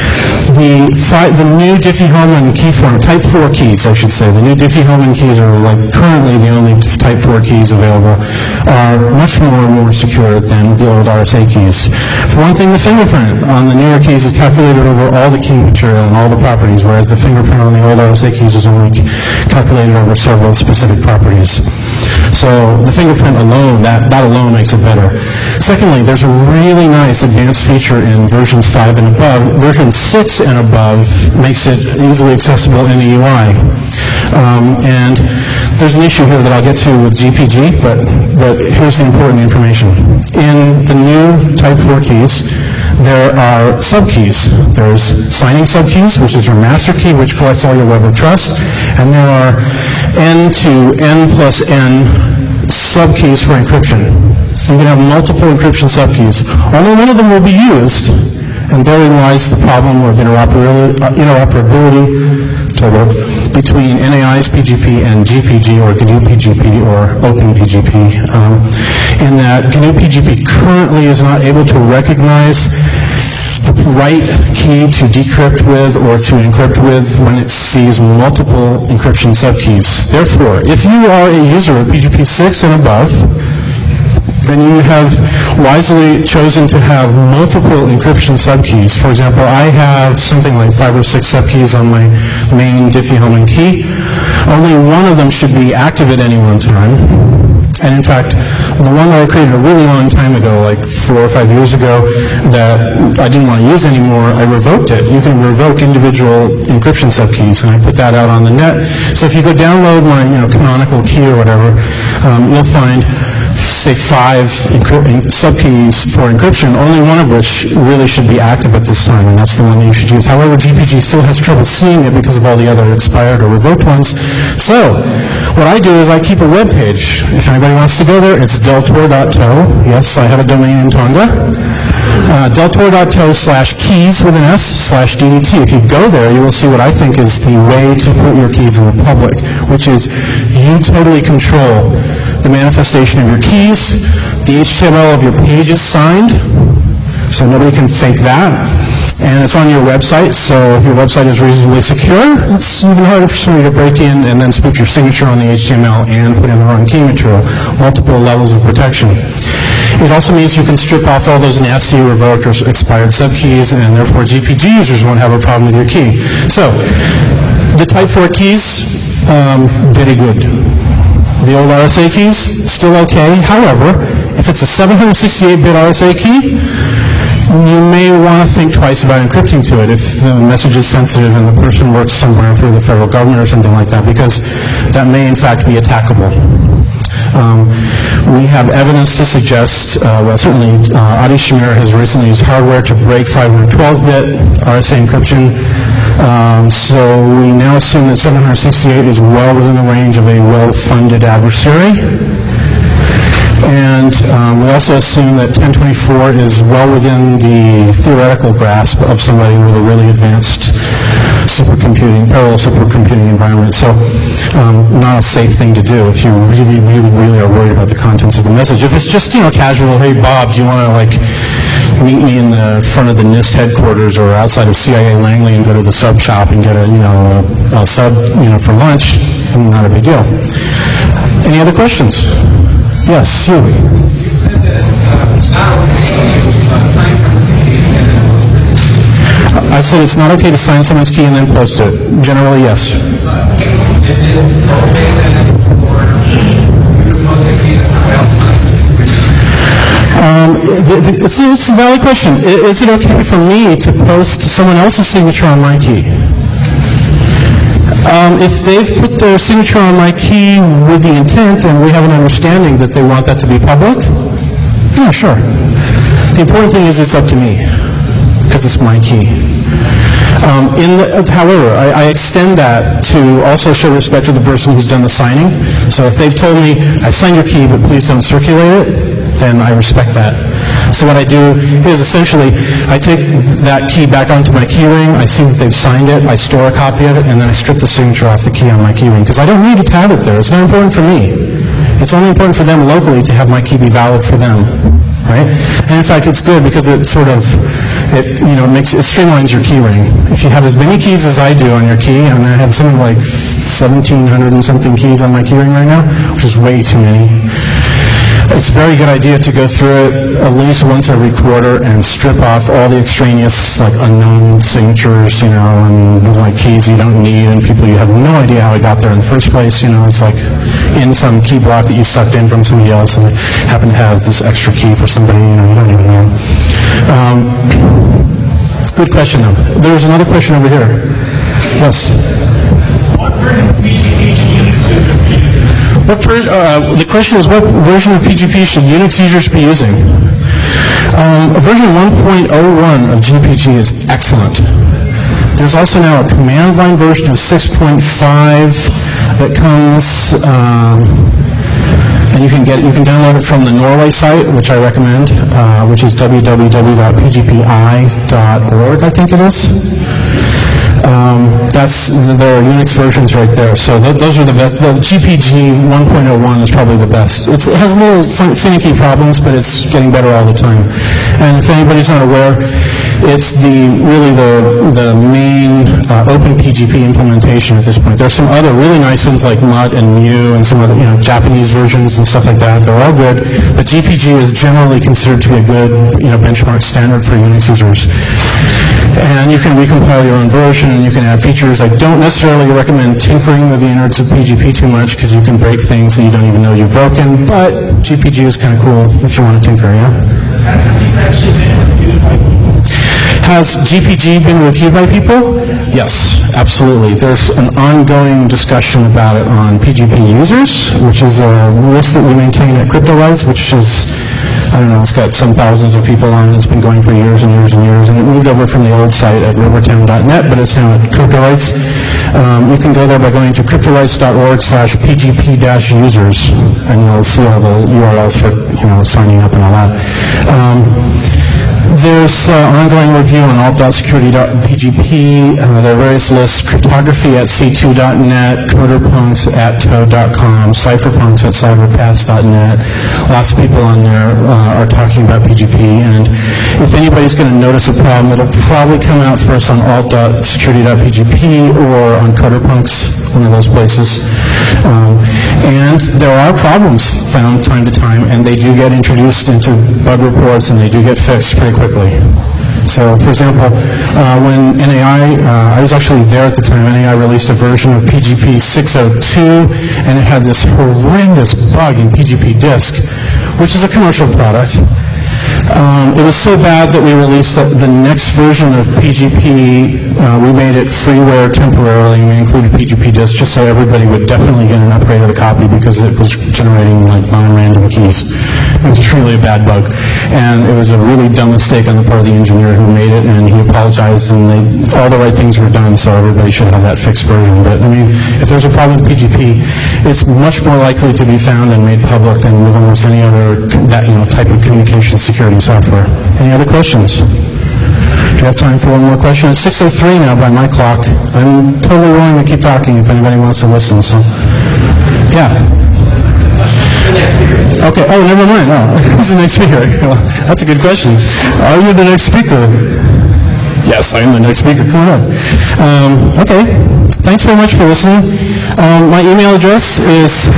Speaker 2: The new Diffie-Hellman key form, type 4 keys, I should say, the new Diffie-Hellman keys are currently the only type 4 keys available, are much more secure than the old RSA keys. For one thing, the fingerprint on the newer keys is calculated over all the key material and all the properties, whereas the fingerprint on the old RSA keys is only calculated over several specific properties. So the fingerprint alone, that alone makes it better. Secondly, there's a really nice advanced feature in versions 5 and above. Version 6 and above makes it easily accessible in the UI. And there's an issue here that I'll get to with GPG, but here's the important information. In the new Type 4 keys, there are subkeys. There's signing subkeys, which is your master key, which collects all your web of trust, and there are n to n plus n subkeys for encryption. You can have multiple encryption subkeys. Only one of them will be used, and therein lies the problem of interoperability between NAI's PGP and GPG or GNU PGP or Open PGP, in that GNU PGP currently is not able to recognize the right key to decrypt with or to encrypt with when it sees multiple encryption subkeys. Therefore, if you are a user of PGP 6 and above, then you have wisely chosen to have multiple encryption subkeys. For example, I have something like 5 or 6 subkeys on my main Diffie-Hellman key. Only one of them should be active at any one time. And in fact, the one that I created a really long time ago, like 4 or 5 years ago, that I didn't want to use anymore, I revoked it. You can revoke individual encryption subkeys, and I put that out on the net. So if you go download my canonical key or whatever, you'll find, say, 5 subkeys for encryption, only one of which really should be active at this time, and that's the one that you should use. However, GPG still has trouble seeing it because of all the other expired or revoked ones. So what I do is I keep a web page. If anybody wants to go there, it's deltor.to. Yes, I have a domain in Tonga. deltor.to/keys with an S/DDT. If you go there, you will see what I think is the way to put your keys in the public, which is you totally control the manifestation of your keys. The HTML of your page is signed, so nobody can fake that. And it's on your website, so if your website is reasonably secure, it's even harder for somebody to break in and then spoof your signature on the HTML and put in the wrong key material. Multiple levels of protection. It also means you can strip off all those nasty revoked or expired subkeys, and therefore GPG users won't have a problem with your key. So, the Type 4 keys, very good. The old RSA keys, still okay. However, If it's a 768-bit RSA key, you may want to think twice about encrypting to it if the message is sensitive and the person works somewhere for the federal government or something like that, because that may in fact be attackable. We have evidence to suggest, certainly Adi Shamir has recently used hardware to break 512-bit RSA encryption. So we now assume that 768 is well within the range of a well-funded adversary. And we also assume that 1024 is well within the theoretical grasp of somebody with a really advanced parallel supercomputing environment. So not a safe thing to do if you really, really, really are worried about the contents of the message. If it's just, casual, hey, Bob, do you want to, meet me in the front of the NIST headquarters or outside of CIA Langley and go to the sub shop and get a sub, for lunch, not a big deal. Any other questions? Yes, you.
Speaker 5: You said that it's not okay to sign someone's key and then post it.
Speaker 2: I said it's not okay to sign someone's key and then post it. Generally, yes.
Speaker 5: Is it okay then for you to post a key that somebody else signed?
Speaker 2: It's a valid question. Is it okay for me to post someone else's signature on my key? If they've put their signature on my key with the intent and we have an understanding that they want that to be public, yeah, sure. The important thing is it's up to me because it's my key. However, I extend that to also show respect to the person who's done the signing. So if they've told me, I signed your key, but please don't circulate it, then I respect that. So what I do is essentially, I take that key back onto my key ring, I see that they've signed it, I store a copy of it, and then I strip the signature off the key on my key ring, because I don't need to have it there. It's not important for me. It's only important for them locally to have my key be valid for them. Right? And in fact, it's good because it it streamlines your key ring. If you have as many keys as I do on your key, and I have something like 1,700 and something keys on my key ring right now, which is way too many, it's a very good idea to go through it at least once every quarter and strip off all the extraneous, unknown signatures, and keys you don't need and people you have no idea how it got there in the first place. It's like in some key block that you sucked in from somebody else and happen to have this extra key for somebody, you don't even know. Good question, though. There's another question over here. Yes?
Speaker 4: What version of PGP should Unix users be using?
Speaker 2: The question is, what version of PGP should Unix users be using? Version 1.01 of GPG is excellent. There's also now a command line version of 6.5 that comes, and you can download it from the Norway site, which I recommend, which is www.pgpi.org, I think it is. There are Unix versions right there. So those are the best. The GPG 1.01 is probably the best. It has a little finicky problems, but it's getting better all the time. And if anybody's not aware, it's really the main open PGP implementation at this point. There's some other really nice ones like Mutt and Mu and some other Japanese versions and stuff like that. They're all good, but GPG is generally considered to be a good benchmark standard for Unix users. And you can recompile your own version and you can add features. I don't necessarily recommend tinkering with the innards of PGP too much because you can break things that you don't even know you've broken, but GPG is kind of cool if you want to tinker, yeah? Has GPG been reviewed by people? Yes, absolutely. There's an ongoing discussion about it on PGP users, which is a list that we maintain at CryptoRights, which is, it's got some thousands of people on it. It's been going for years and years and years, and it moved over from the old site at rivertown.net, but it's now at CryptoRights. You can go there by going to cryptorights.org/pgp-users, and you'll see all the URLs for signing up and all that. There's ongoing review on alt.security.pgp. There are various lists, cryptography at c2.net, coderpunks at toad.com, cypherpunks at cyberpass.net. Lots of people on there are talking about PGP, and if anybody's going to notice a problem, it'll probably come out first on alt.security.pgp or on coderpunks, one of those places. And there are problems found time to time, and they do get introduced into bug reports, and they do get fixed pretty quickly. So, for example, when NAI, I was actually there at the time, NAI released a version of PGP 602, and it had this horrendous bug in PGP disk, which is a commercial product. It was so bad that we released the next version of PGP. We made it freeware temporarily, and we included PGP disk just so everybody would definitely get an upgrade of the copy because it was generating like non-random keys. It was truly a bad bug, and it was a really dumb mistake on the part of the engineer who made it, and he apologized, and all the right things were done, so everybody should have that fixed version. But I mean, if there's a problem with PGP, it's much more likely to be found and made public than with almost any other type of communication security software. Any other questions? Do you have time for one more question? It's 6:03 now by my clock. I'm totally willing to keep talking if anybody wants to listen. So, yeah. Okay. Oh, never mind. Oh, who's the next speaker? Well, that's a good question. Are you the next speaker? Yes, I am the next speaker. Come on up. Okay. Thanks very much for listening. My email address is...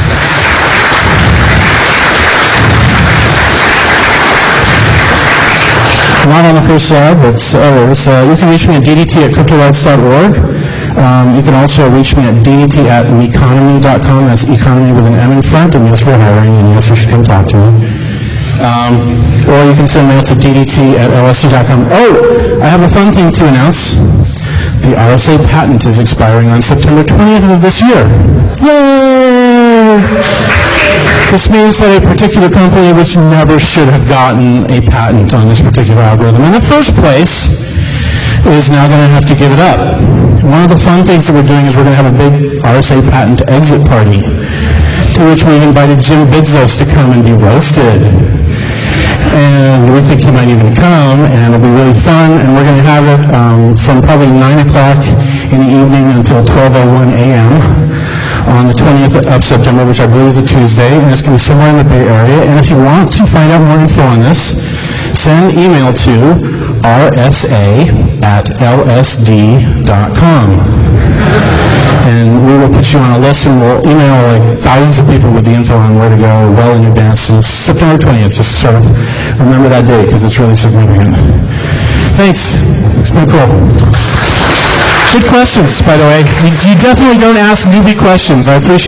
Speaker 2: Not on the first slide, but you can reach me at ddt@cryptolights.org. You can also reach me at ddt@meconomy.com. That's economy with an M in front, and yes, we're hiring, and yes, you should come talk to me. Or you can send mail to ddt@lsc.com. Oh, I have a fun thing to announce. The RSA patent is expiring on September 20th of this year. Yay! This means that a particular company which never should have gotten a patent on this particular algorithm in the first place is now going to have to give it up. One of the fun things that we're doing is we're going to have a big RSA patent exit party, to which we've invited Jim Bidzos to come and be roasted. And we think he might even come, and it'll be really fun, and we're going to have it from probably 9 o'clock in the evening until 12:01 a.m. on the 20th of September, which I believe is a Tuesday, and it's going to be somewhere in the Bay Area. And if you want to find out more info on this, send email to rsa@lsd.com. And we will put you on a list, and we'll email like thousands of people with the info on where to go well in advance. And September 20th, just sort of remember that date because it's really significant. Thanks. It's been cool. Good questions, by the way. You definitely don't ask newbie questions. I appreciate